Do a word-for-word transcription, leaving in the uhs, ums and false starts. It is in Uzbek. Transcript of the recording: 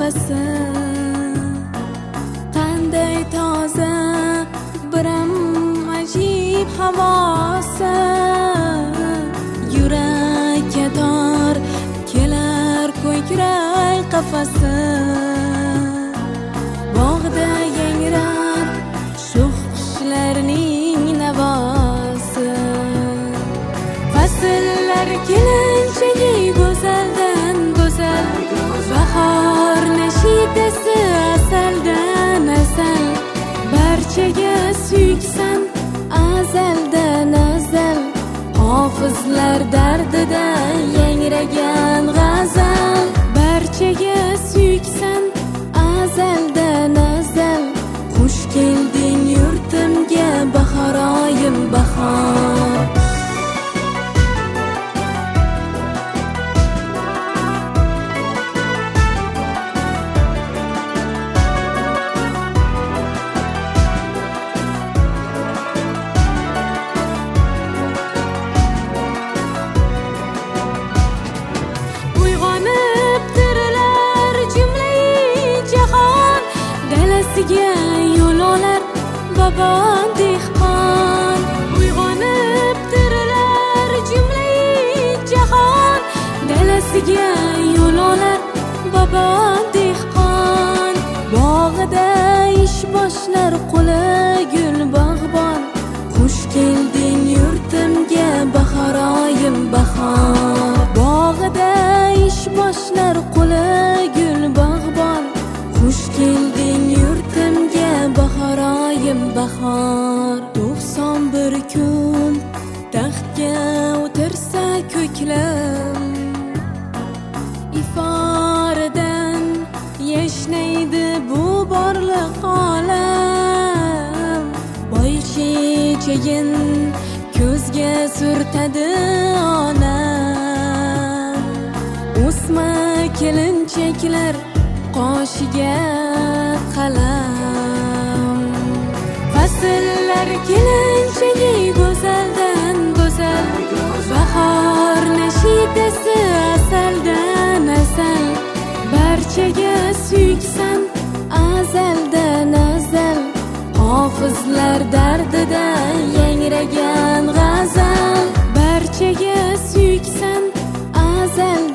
nafasi qanday toza, biram ajib havosi. Yurakka tor kelar ko'krak qafasi. Bog'da yangrar sho'x qushlarning navosi. Fasllar kelinchagi go'zaldan go'zal, bahor nashidasi asaldan asal. Barchaga suyuksan azaldan azal, hofizlar dardida yangragan g'azal. Barchaga suyuksan azaldan azal, xush kelding yurtimga bahoroyim bahor. Yo'l olar bobon dehqon. Uyg'onib tirilar jumlai jahon, dalasiga yo'l olar bobon dehqon. Bog'ida ish boshlar qo'li gul bog'bon, xush kelding yurtimga bahoroyim bahor. Bog'ida ish boshlar qo'li gul bog'bon, xush kelding yurtimga bahoroyim bahor. To'qson bir kun taxtga o'tirsa ko'klam, iforidan yashnaydi bu borliq olam. Boy chechagin ko'zga surtadi onam. O'sma kelinchaklar qoshiga qalam. Fasllar kelinchagi go'zaldan go'zal, bahor nashidasi asaldan asal. Barchaga suyuksan azaldan azal, hofizlar dardida yangragan g'azal. Barchaga suyuksan azal